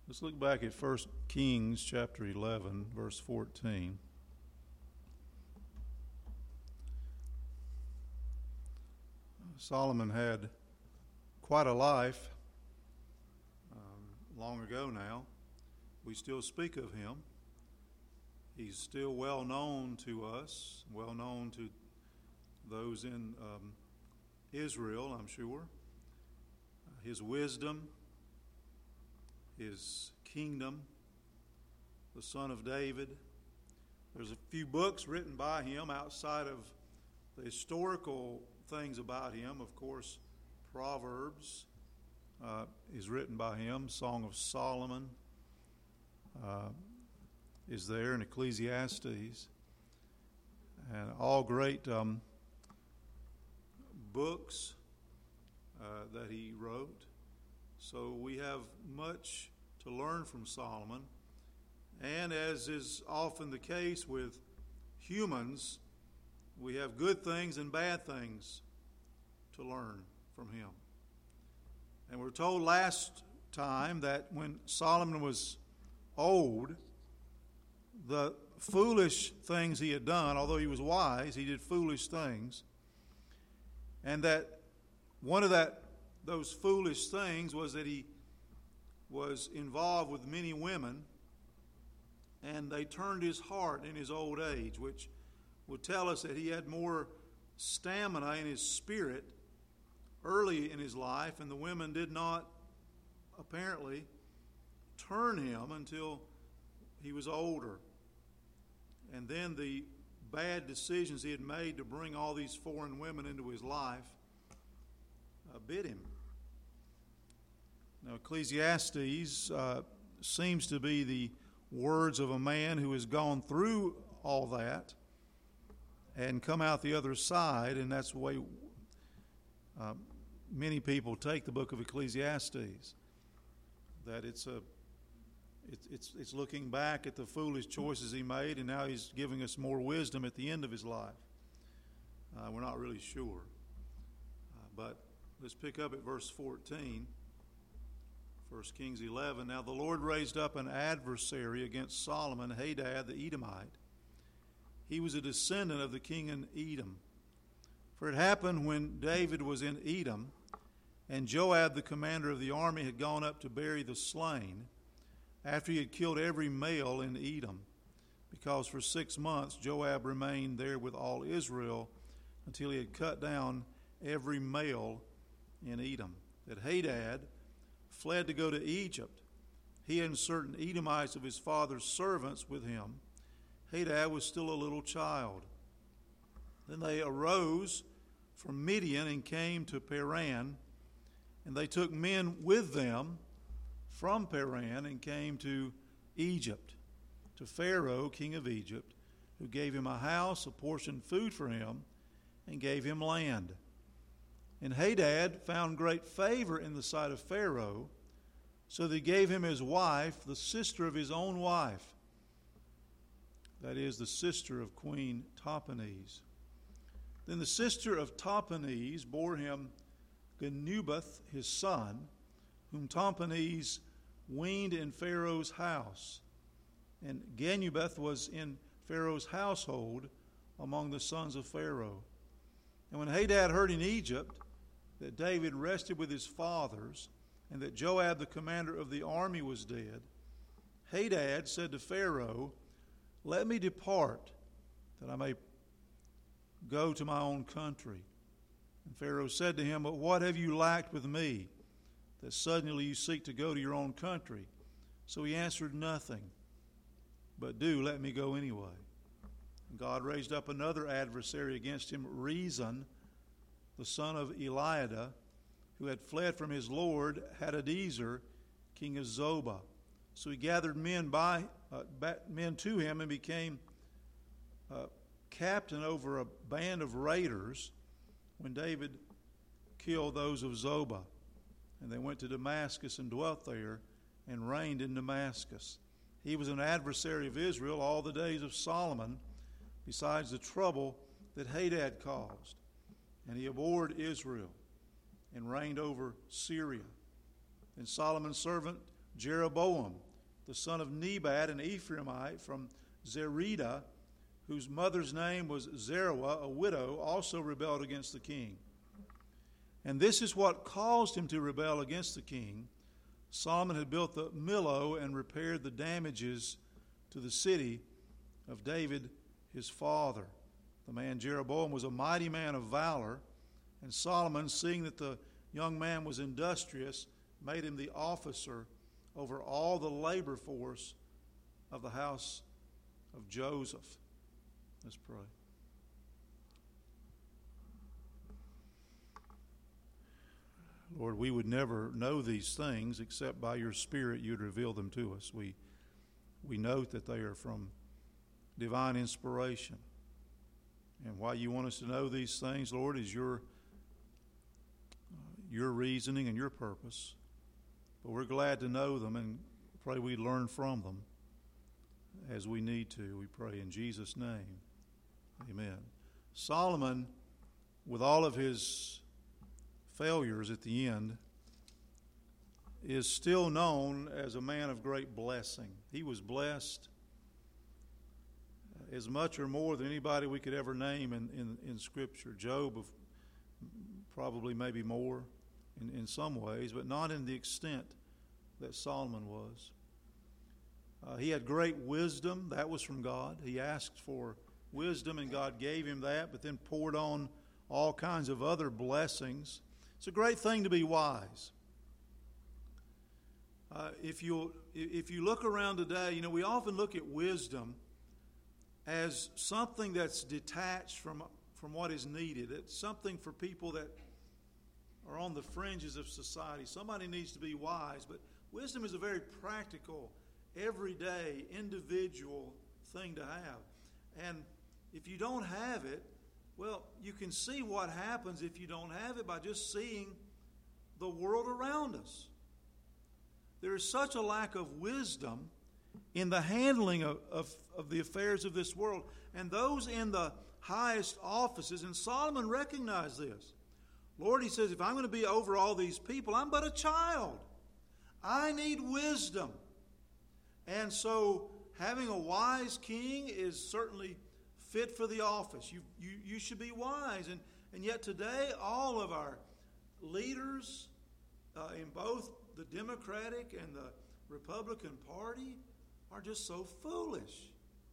Let's look back at 1 Kings chapter 11, verse 14. Solomon had quite a life long ago now. We still speak of him. He's still well known to us, well known to those in Israel, I'm sure. His wisdom, his kingdom, the son of David. There's a few books written by him outside of the historical things about him. Of course, Proverbs is written by him. Song of Solomon is there, in Ecclesiastes. And all great books that he wrote. So we have much to learn from Solomon. And as is often the case with humans, we have good things and bad things to learn from him. And we're told last time that when Solomon was old, the foolish things he had done, although he was wise, he did foolish things. And that one of those foolish things was that he was involved with many women, and they turned his heart in his old age, which would tell us that he had more stamina in his spirit early in his life, and the women did not apparently turn him until he was older. And then the bad decisions he had made to bring all these foreign women into his life bit him. Now, Ecclesiastes seems to be the words of a man who has gone through all that and come out the other side, and that's the way many people take the book of Ecclesiastes. That it's looking back at the foolish choices he made, and now he's giving us more wisdom at the end of his life. We're not really sure. But let's pick up at verse 14. 1 Kings 11. Now the Lord raised up an adversary against Solomon, Hadad the Edomite. He was a descendant of the king in Edom. For it happened when David was in Edom, and Joab the commander of the army had gone up to bury the slain, after he had killed every male in Edom, because for 6 months Joab remained there with all Israel until he had cut down every male in Edom. That Hadad fled to go to Egypt, he and certain Edomites of his father's servants with him. Hadad was still a little child. Then they arose from Midian and came to Paran, and they took men with them from Paran and came to Egypt, to Pharaoh, king of Egypt, who gave him a house, apportioned food for him, and gave him land. And Hadad found great favor in the sight of Pharaoh, so that he gave him his wife, the sister of his own wife, that is, the sister of Queen Tahpenes. Then the sister of Tahpenes bore him Genubath, his son, whom Tahpenes weaned in Pharaoh's house. And Genubath was in Pharaoh's household among the sons of Pharaoh. And when Hadad heard in Egypt that David rested with his fathers, and that Joab the commander of the army was dead, Hadad said to Pharaoh, "Let me depart, that I may go to my own country." And Pharaoh said to him, "But what have you lacked with me, that suddenly you seek to go to your own country?" So he answered, "Nothing, but do let me go anyway." And God raised up another adversary against him, Rezon, the son of Eliada, who had fled from his lord Hadadezer, king of Zobah. So he gathered men to him and became captain over a band of raiders when David killed those of Zobah. And they went to Damascus and dwelt there and reigned in Damascus. He was an adversary of Israel all the days of Solomon, besides the trouble that Hadad caused. And he abhorred Israel and reigned over Syria. And Solomon's servant Jeroboam, the son of Nebat, an Ephraimite from Zerida, whose mother's name was Zeruah, a widow, also rebelled against the king. And this is what caused him to rebel against the king. Solomon had built the Millo and repaired the damages to the city of David his father. The man Jeroboam was a mighty man of valor, and Solomon, seeing that the young man was industrious, made him the officer over all the labor force of the house of Joseph. Let's pray. Lord, we would never know these things except by your Spirit you'd reveal them to us. We note that they are from divine inspiration. And why you want us to know these things, Lord, is your reasoning and your purpose. But we're glad to know them and pray we learn from them as we need to. We pray in Jesus' name. Amen. Solomon, with all of his failures at the end, is still known as a man of great blessing. He was blessed as much or more than anybody we could ever name in Scripture. Job, probably maybe more in some ways, but not in the extent that Solomon was. He had great wisdom. That was from God. He asked for wisdom, and God gave him that, but then poured on all kinds of other blessings. It's a great thing to be wise. If you look around today, we often look at wisdom as something that's detached from what is needed. It's something for people that are on the fringes of society. Somebody needs to be wise, but wisdom is a very practical, everyday, individual thing to have. And if you don't have it, well, you can see what happens if you don't have it by just seeing the world around us. There is such a lack of wisdom in the handling of the affairs of this world. And those in the highest offices, and Solomon recognized this. Lord, he says, if I'm going to be over all these people, I'm but a child. I need wisdom. And so having a wise king is certainly fit for the office. You should be wise. And yet today, all of our leaders in both the Democratic and the Republican Party are just so foolish.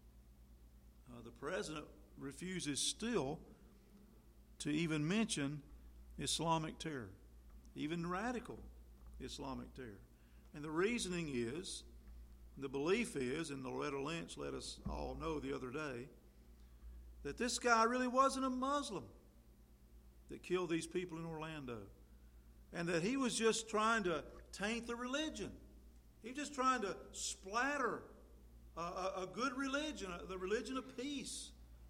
The president refuses still to even mention Islamic terror, even radical Islamic terror. And the reasoning is, the belief is, and Loretta Lynch let us all know the other day, that this guy really wasn't a Muslim that killed these people in Orlando. And that he was just trying to taint the religion. He was just trying to splatter a good religion, the religion of peace.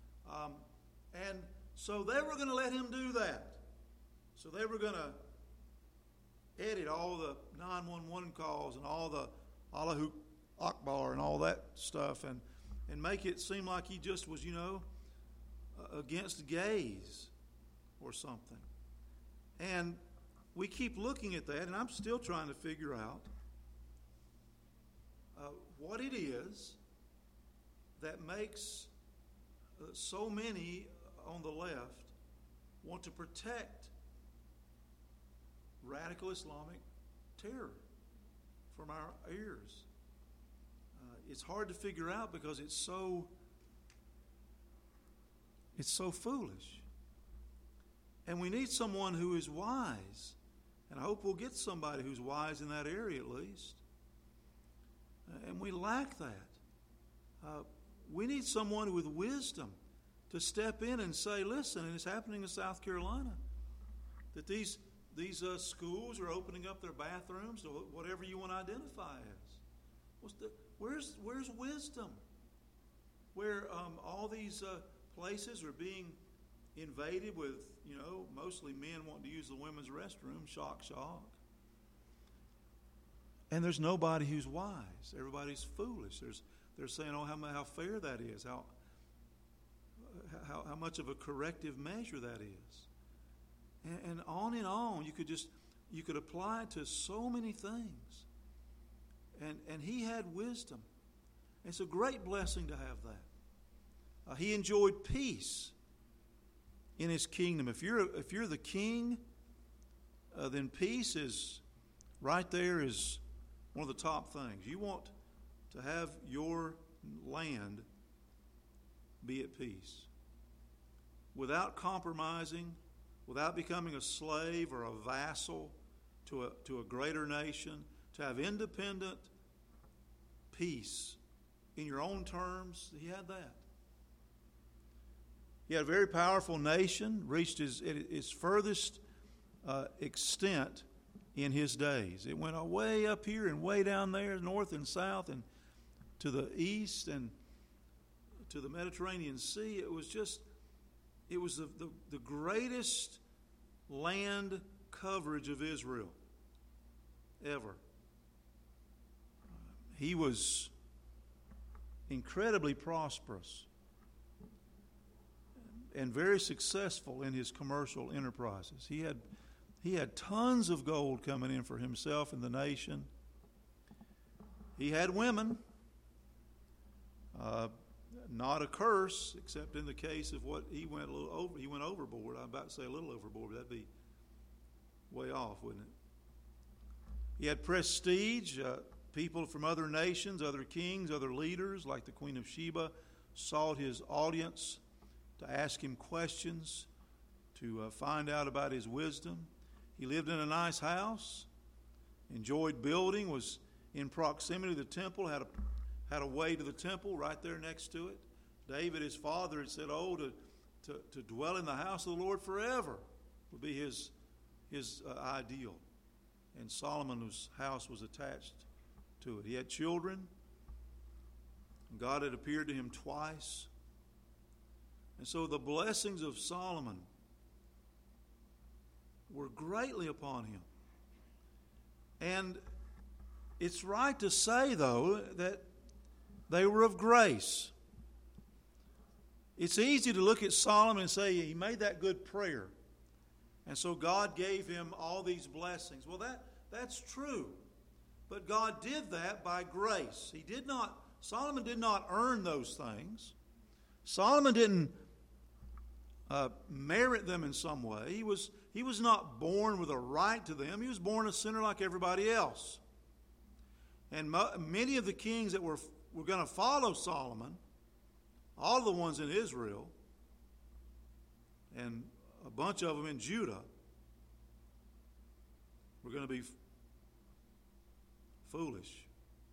And so they were going to let him do that. So they were going to edit all the 911 calls and all the Allahu Akbar and all that stuff and make it seem like he just was, against gays or something. And we keep looking at that, and I'm still trying to figure out what it is that makes so many on the left want to protect radical Islamic terror from our ears. It's hard to figure out because it's so foolish. And we need someone who is wise. And I hope we'll get somebody who's wise in that area at least. And we lack that. We need someone with wisdom to step in and say, listen, and it's happening in South Carolina, that these schools are opening up their bathrooms to whatever you want to identify as. Where's wisdom? Where all these places are being invaded with, mostly men wanting to use the women's restroom, shock. And there's nobody who's wise. Everybody's foolish. They're saying, how fair that is, how much of a corrective measure that is. And on. You could apply it to so many things. And he had wisdom. It's a great blessing to have that. He enjoyed peace in his kingdom. If you're the king, then peace is right there is one of the top things. You want to have your land be at peace without compromising, without becoming a slave or a vassal to a greater nation, to have independent peace in your own terms. He had that. He had a very powerful nation, reached its furthest extent in his days. It went way up here and way down there, north and south, and to the east and to the Mediterranean Sea. It was the greatest land coverage of Israel ever. He was incredibly prosperous and very successful in his commercial enterprises. He had tons of gold coming in for himself and the nation. He had women. Not a curse, except in the case of what he went He went overboard. I'm about to say a little overboard, but that'd be way off, wouldn't it? He had prestige. People from other nations, other kings, other leaders, like the Queen of Sheba, sought his audience to ask him questions, to find out about his wisdom. He lived in a nice house, enjoyed building, was in proximity to the temple, had a way to the temple right there next to it. David, his father, had said, to dwell in the house of the Lord forever would be his ideal. And Solomon's house was attached to it. He had children. God had appeared to him twice. And so the blessings of Solomon were greatly upon him. And it's right to say, though, that they were of grace. It's easy to look at Solomon and say he made that good prayer, and so God gave him all these blessings. Well, that's true. But God did that by grace. Solomon did not earn those things. Solomon didn't merit them in some way. He was not born with a right to them. He was born a sinner like everybody else. And many of the kings that were going to follow Solomon, all the ones in Israel, and a bunch of them in Judah, were going to be foolish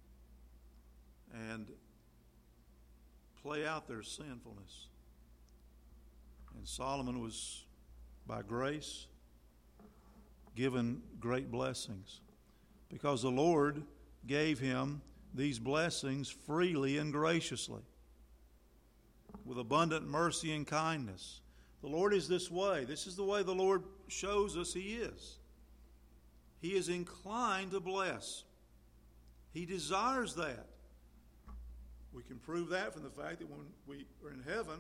and play out their sinfulness. And Solomon was, by grace, given great blessings because the Lord gave him these blessings freely and graciously with abundant mercy and kindness. The Lord is this way. This is the way the Lord shows us He is. He is inclined to bless. He desires that. We can prove that from the fact that when we are in heaven,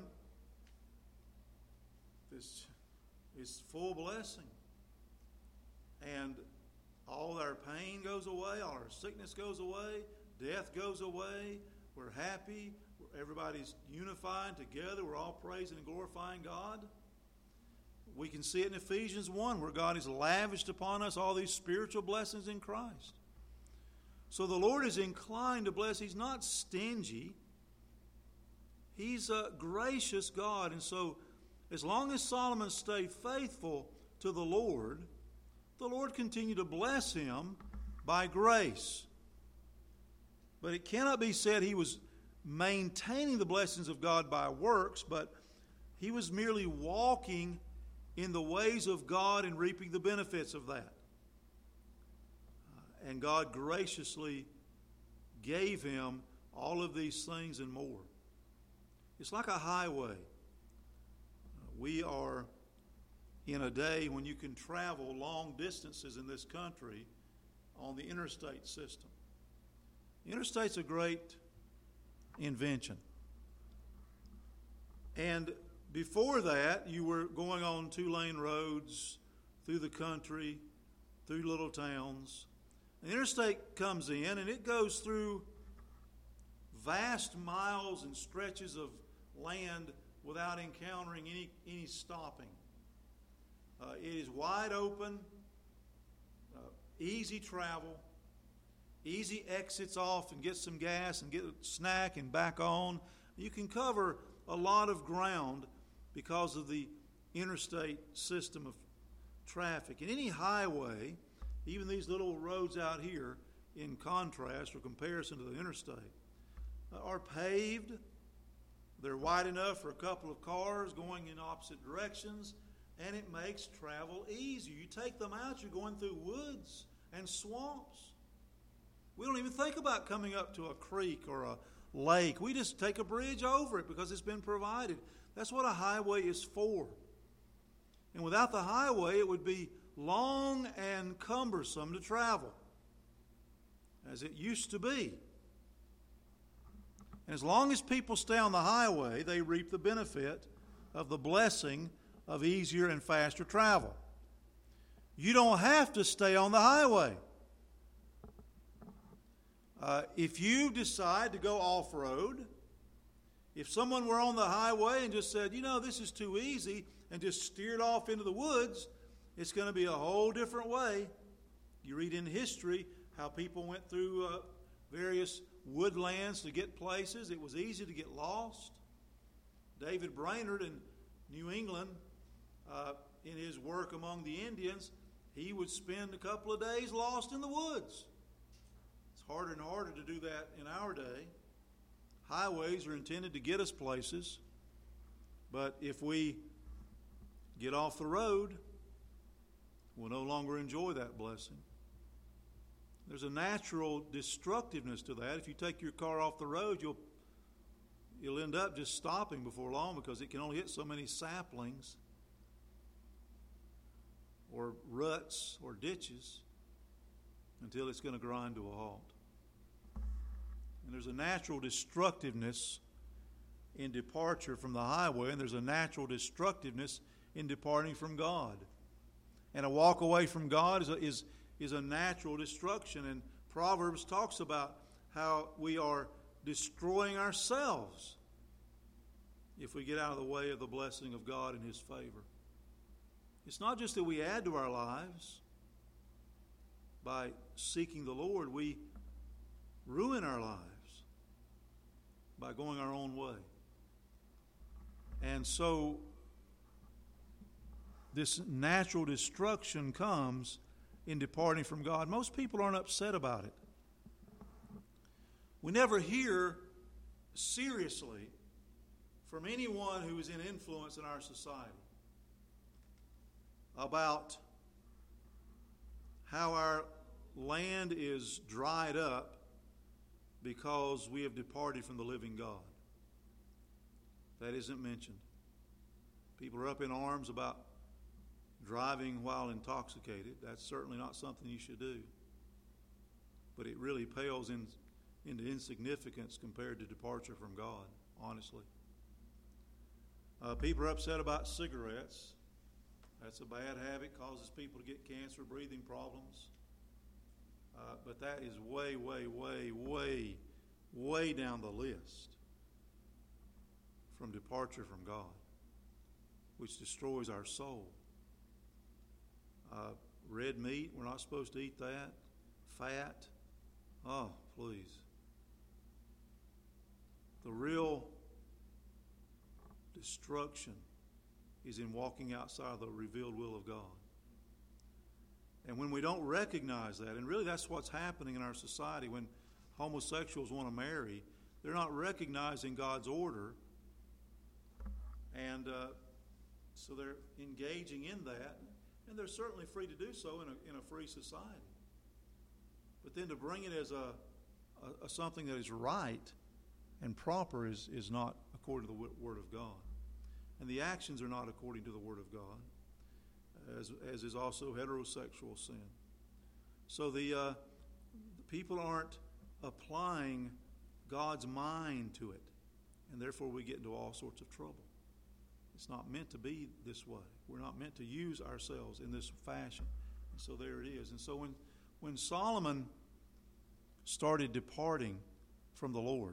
this is full blessing. And all our pain goes away, all our sickness goes away, death goes away, we're happy, everybody's unified together, we're all praising and glorifying God. We can see it in Ephesians 1 where God has lavished upon us all these spiritual blessings in Christ. So the Lord is inclined to bless. He's not stingy. He's a gracious God. And so as long as Solomon stayed faithful to the Lord continued to bless him by grace. But it cannot be said he was maintaining the blessings of God by works, but he was merely walking in the ways of God and reaping the benefits of that. And God graciously gave him all of these things and more. It's like a highway. We are in a day when you can travel long distances in this country on the interstate system. The interstate's a great invention. And before that, you were going on 2-lane roads through the country, through little towns. The interstate comes in and it goes through vast miles and stretches of land without encountering any stopping. It is wide open, easy travel, easy exits off and get some gas and get a snack and back on. You can cover a lot of ground because of the interstate system of traffic. And any highway, even these little roads out here, in contrast or comparison to the interstate, are paved. They're wide enough for a couple of cars going in opposite directions, and it makes travel easier. You take them out, you're going through woods and swamps. We don't even think about coming up to a creek or a lake. We just take a bridge over it because it's been provided. That's what a highway is for. And without the highway, it would be long and cumbersome to travel, as it used to be. And as long as people stay on the highway, they reap the benefit of the blessing of easier and faster travel. You don't have to stay on the highway. If you decide to go off-road, if someone were on the highway and just said, this is too easy, and just steered off into the woods, it's going to be a whole different way. You read in history how people went through various woodlands to get places. It was easy to get lost. David Brainerd in New England, in his work among the Indians, he would spend a couple of days lost in the woods. It's harder and harder to do that in our day. Highways are intended to get us places, but if we get off the road, we'll no longer enjoy that blessing. There's a natural destructiveness to that. If you take your car off the road, you'll end up just stopping before long because it can only hit so many saplings or ruts or ditches until it's going to grind to a halt. And there's a natural destructiveness in departure from the highway, and there's a natural destructiveness in departing from God. And a walk away from God is a natural destruction. And Proverbs talks about how we are destroying ourselves if we get out of the way of the blessing of God and His favor. It's not just that we add to our lives by seeking the Lord, we ruin our lives by going our own way. And so this natural destruction comes in departing from God. Most people aren't upset about it. We never hear seriously from anyone who is in influence in our society about how our land is dried up because we have departed from the living God. That isn't mentioned. People are up in arms about driving while intoxicated. That's certainly not something you should do. But it really pales into insignificance compared to departure from God, honestly. People are upset about cigarettes. That's a bad habit, causes people to get cancer, breathing problems. But that is way, way, way, way, way down the list from departure from God, which destroys our soul. Red meat, we're not supposed to eat that. Fat, oh, please. The real destruction is in walking outside the revealed will of God. And when we don't recognize that, and really that's what's happening in our society when homosexuals want to marry, they're not recognizing God's order, and so they're engaging in that, and they're certainly free to do so in a free society. But then to bring it as a something that is right and proper is not according to the Word of God. And the actions are not according to the Word of God, as is also heterosexual sin. So the people aren't applying God's mind to it, and therefore we get into all sorts of trouble. It's not meant to be this way. We're not meant to use ourselves in this fashion. And so there it is. And so when Solomon started departing from the Lord,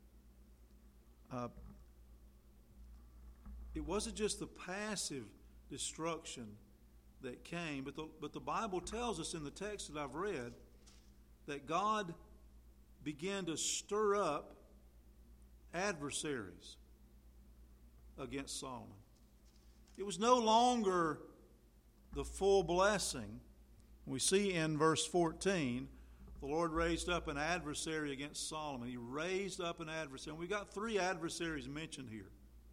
it wasn't just the passive destruction that came, but the Bible tells us in the text that I've read that God began to stir up adversaries against Solomon. It was no longer the full blessing. We see in verse 14, the Lord raised up an adversary against Solomon. He raised up an adversary. And we've got 3 adversaries mentioned here.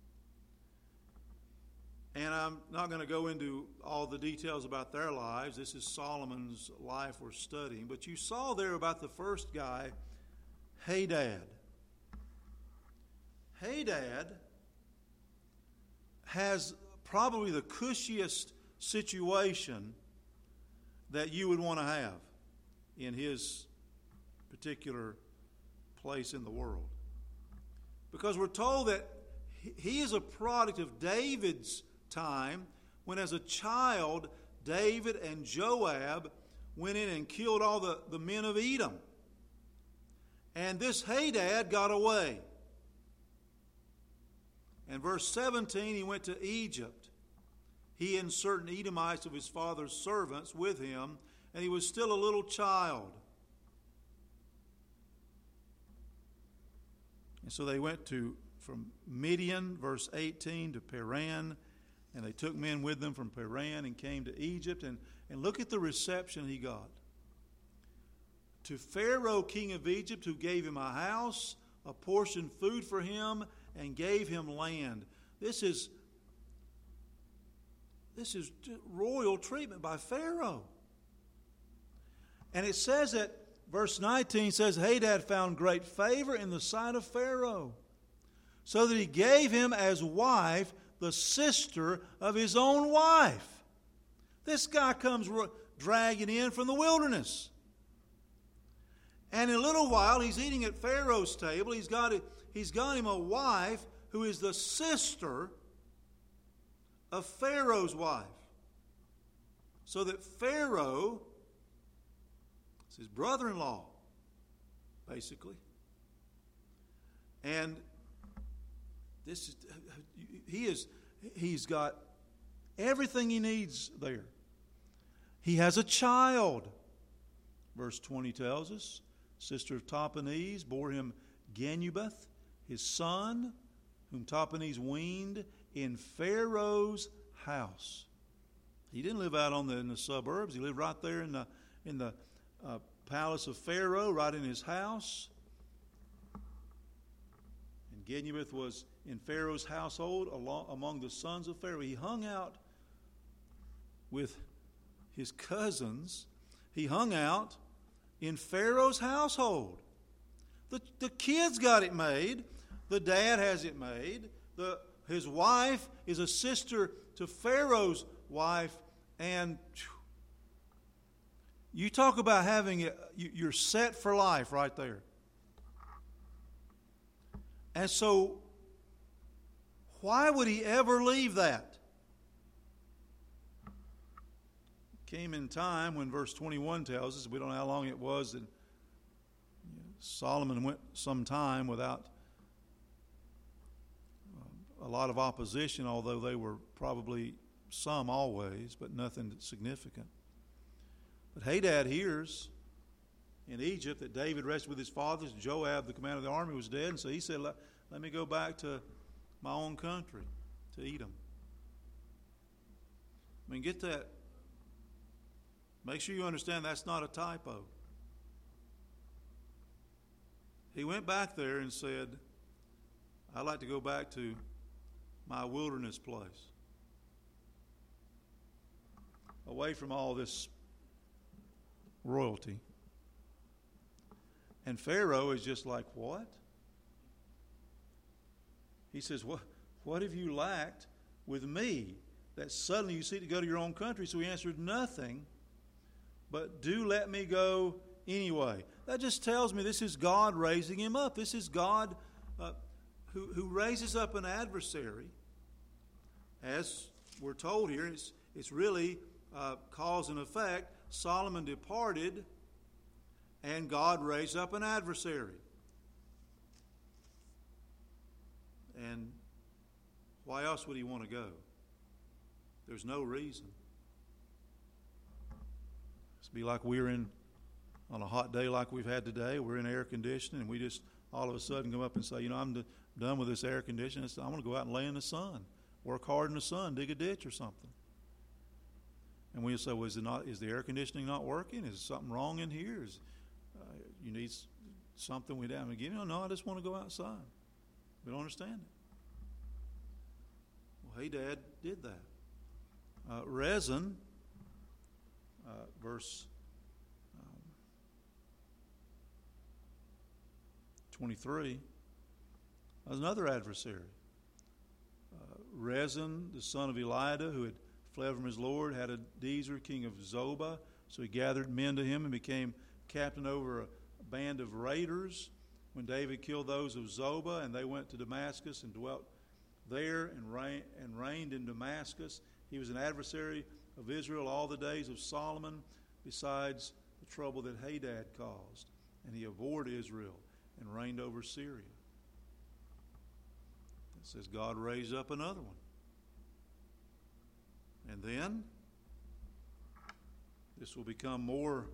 And I'm not going to go into all the details about their lives. This is Solomon's life we're studying. But you saw there about the first guy, Hadad. Hadad has probably the cushiest situation that you would want to have in his particular place in the world. Because we're told that he is a product of David's time, when as a child David and Joab went in and killed all the men of Edom. And this Hadad got away. And verse 17, he went to Egypt, he and certain Edomites of his father's servants with him, and he was still a little child. And so they went from Midian, verse 18, to Paran, and they took men with them from Paran and came to Egypt. And look at the reception he got. To Pharaoh, king of Egypt, who gave him a house, apportioned food for him, and gave him land. This is royal treatment by Pharaoh. And it says that, verse 19 says, Hadad found great favor in the sight of Pharaoh, so that he gave him as wife the sister of his own wife. This guy comes dragging in from the wilderness. And in a little while, he's eating at Pharaoh's table. He's got him a wife who is the sister of Pharaoh's wife. So that Pharaoh is his brother-in-law, basically. And he's got everything he needs there. He has a child. Verse 20 tells us, sister of Tahpenes bore him Genubath, his son, whom Tahpenes weaned in Pharaoh's house. He didn't live out in the suburbs. He lived right there in the palace of Pharaoh, right in his house. And Genubath was in Pharaoh's household among the sons of Pharaoh. He hung out with his cousins. He hung out in Pharaoh's household. The kids got it made. The dad has it made. His wife is a sister to Pharaoh's wife. And you talk about having it, you're set for life right there. And so, why would he ever leave that? Came in time when verse 21 tells us, we don't know how long it was, that Solomon went some time without a lot of opposition, although they were probably some always, but nothing significant. But Hadad hears in Egypt that David rested with his fathers. Joab, the commander of the army, was dead, and so he said, let me go back to my own country, to Edom. I mean, get that. Make sure you understand that's not a typo. He went back there and said, I'd like to go back to my wilderness place, away from all this royalty. And Pharaoh is just like, what? He says, what have you lacked with me that suddenly you seek to go to your own country? So he answered, nothing, but do let me go anyway. That just tells me this is God raising him up. This is God who raises up an adversary. As we're told here, it's really cause and effect. Solomon departed And God raised up an adversary. And why else would he want to go? There's no reason. It's be like we're on a hot day like we've had today. We're in air conditioning, and we just all of a sudden come up and say, I'm done with this air conditioning. I want to go out and lay in the sun, work hard in the sun, dig a ditch or something. And we say, well, is the air conditioning not working? Is something wrong in here? You need something we haven't given you? No, I just want to go outside. We don't understand it. Well, Hadad did that. Rezin, verse 23, was another adversary. Rezin, the son of Eliada, who had fled from his lord, had Hadadezer, king of Zobah. So he gathered men to him and became captain over a band of raiders. When David killed those of Zobah, and they went to Damascus and dwelt there and reigned in Damascus. He was an adversary of Israel all the days of Solomon, besides the trouble that Hadad caused. And he abhorred Israel and reigned over Syria. It says God raised up another one. And then this will become more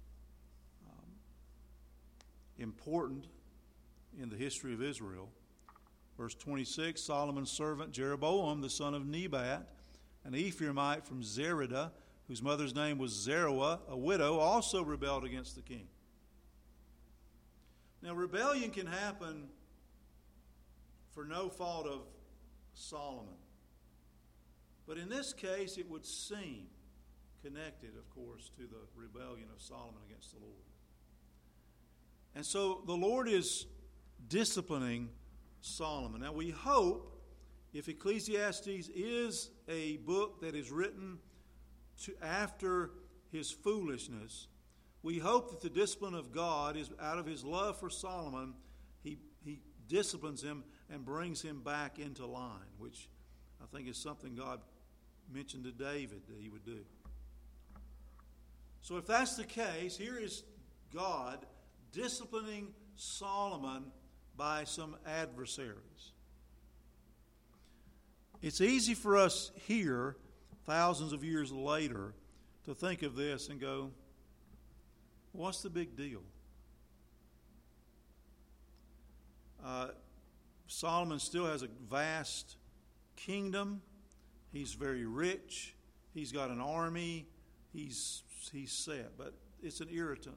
important in the history of Israel. Verse 26, Solomon's servant Jeroboam, the son of Nebat, an Ephraimite from Zerida, whose mother's name was Zeruah, a widow, also rebelled against the king. Now, rebellion can happen for no fault of Solomon. But in this case, it would seem connected, of course, to the rebellion of Solomon against the Lord. And so the Lord is disciplining Solomon. Now, we hope, if Ecclesiastes is a book that is written after his foolishness, we hope that the discipline of God is out of his love for Solomon. He disciplines him and brings him back into line, which I think is something God mentioned to David that he would do. So if that's the case, here is God disciplining Solomon by some adversaries. It's easy for us here, thousands of years later, to think of this and go, what's the big deal? Solomon still has a vast kingdom. He's very rich. He's got an army. He's set. But it's an irritant.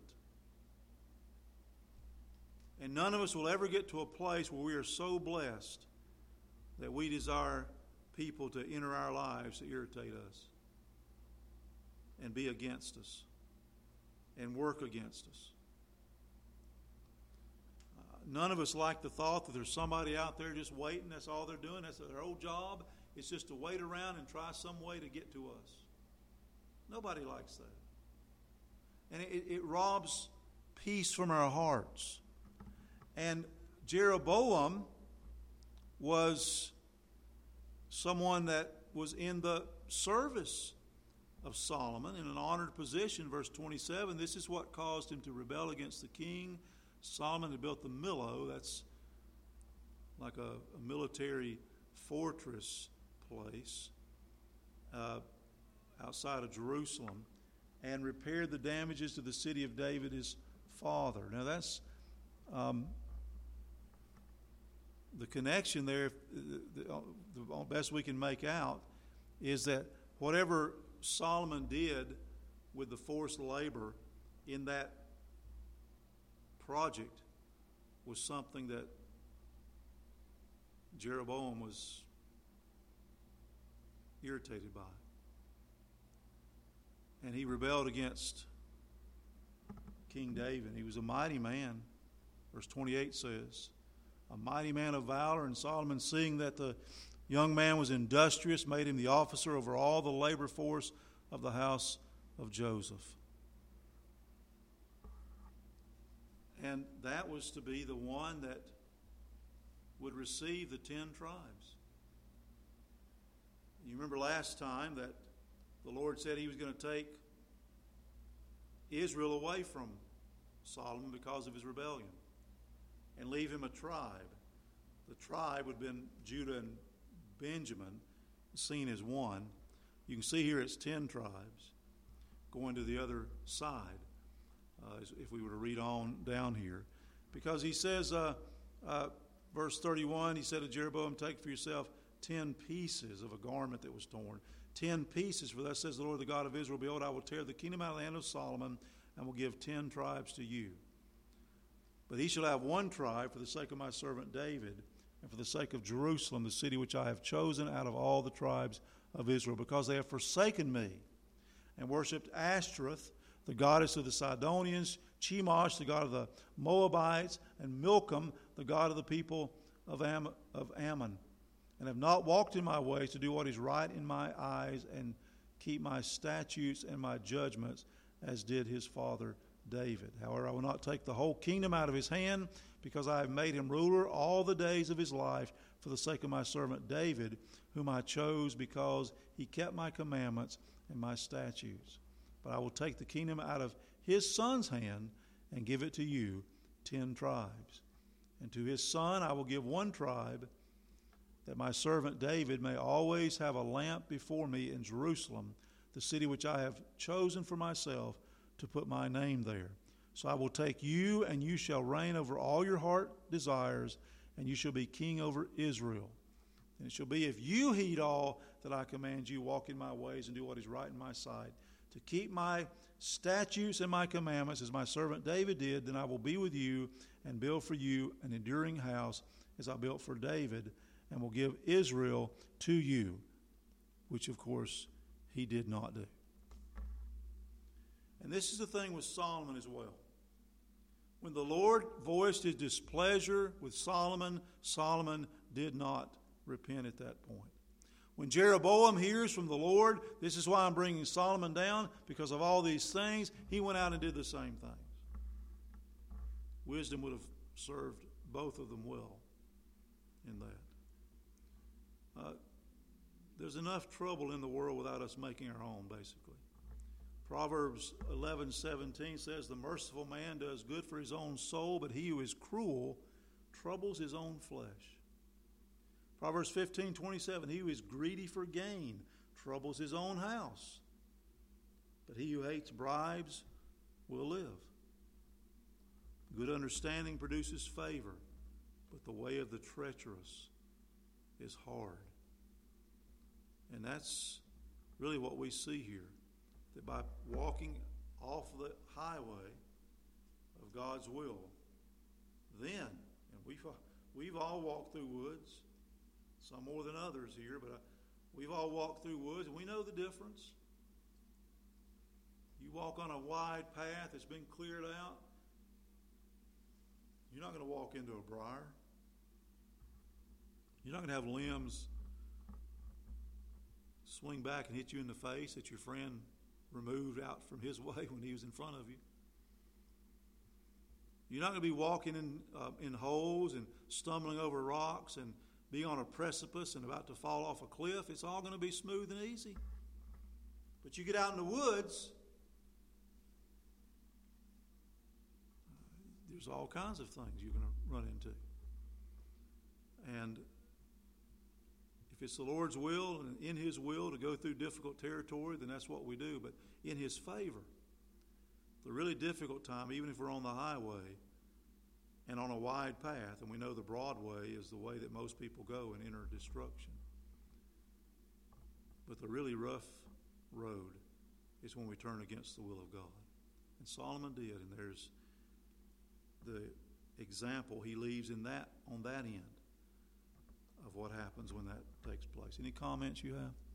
And none of us will ever get to a place where we are so blessed that we desire people to enter our lives to irritate us and be against us and work against us. None of us like the thought that there's somebody out there just waiting. That's all they're doing. That's their whole job. It's just to wait around and try some way to get to us. Nobody likes that. And it robs peace from our hearts. And Jeroboam was someone that was in the service of Solomon in an honored position. Verse 27, this is what caused him to rebel against the king. Solomon had built the Millo, that's like a military fortress place outside of Jerusalem, and repaired the damages to the city of David his father. Now that's the connection there, the best we can make out, is that whatever Solomon did with the forced labor in that project was something that Jeroboam was irritated by. And he rebelled against King David. He was a mighty man, verse 28 says, a mighty man of valor. And Solomon, seeing that the young man was industrious, made him the officer over all the labor force of the house of Joseph. And that was to be the one that would receive the 10 tribes. You remember last time that the Lord said he was going to take Israel away from Solomon because of his rebellion, and leave him a tribe. The tribe would have been Judah and Benjamin, seen as one. You can see here it's 10 tribes going to the other side, if we were to read on down here. Because he says, verse 31, he said to Jeroboam, take for yourself 10 pieces of a garment that was torn. 10 pieces, for thus says the Lord, the God of Israel, behold, I will tear the kingdom out of the hand of Solomon, and will give 10 tribes to you. But he shall have one tribe for the sake of my servant David, and for the sake of Jerusalem, the city which I have chosen out of all the tribes of Israel, because they have forsaken me and worshipped Ashtoreth, the goddess of the Sidonians, Chemosh, the god of the Moabites, and Milcom, the god of the people of Ammon, and have not walked in my ways to do what is right in my eyes and keep my statutes and my judgments, as did his father David. However, I will not take the whole kingdom out of his hand, because I have made him ruler all the days of his life for the sake of my servant David, whom I chose because he kept my commandments and my statutes. But I will take the kingdom out of his son's hand and give it to you, 10 tribes. And to his son I will give one tribe, that my servant David may always have a lamp before me in Jerusalem, the city which I have chosen for myself, to put my name there. So I will take you, and you shall reign over all your heart desires, and you shall be king over Israel. And it shall be, if you heed all that I command you, walk in my ways, and do what is right in my sight, to keep my statutes and my commandments, as my servant David did, then I will be with you and build for you an enduring house, as I built for David, and will give Israel to you, which of course he did not do. And this is the thing with Solomon as well. When the Lord voiced his displeasure with Solomon, Solomon did not repent at that point. When Jeroboam hears from the Lord, this is why I'm bringing Solomon down, because of all these things, he went out and did the same things. Wisdom would have served both of them well in that. There's enough trouble in the world without us making our own, basically. Proverbs 11:17 says, the merciful man does good for his own soul, but he who is cruel troubles his own flesh. Proverbs 15:27, he who is greedy for gain troubles his own house, but he who hates bribes will live. Good understanding produces favor, but the way of the treacherous is hard. And that's really what we see here, that by walking off the highway of God's will, then, and we've all walked through woods, some more than others here, but we've all walked through woods, and we know the difference. You walk on a wide path that's been cleared out, you're not going to walk into a briar. You're not going to have limbs swing back and hit you in the face that your friend removed out from his way when he was in front of you. You're not going to be walking in holes and stumbling over rocks and be on a precipice and about to fall off a cliff. It's all going to be smooth and easy. But you get out in the woods, there's all kinds of things you're going to run into. And if it's the Lord's will and in his will to go through difficult territory, then that's what we do. But in his favor, the really difficult time, even if we're on the highway and on a wide path, and we know the broad way is the way that most people go and enter destruction. But the really rough road is when we turn against the will of God. And Solomon did, and there's the example he leaves in that on that end of what happens when that takes place. Any comments you have?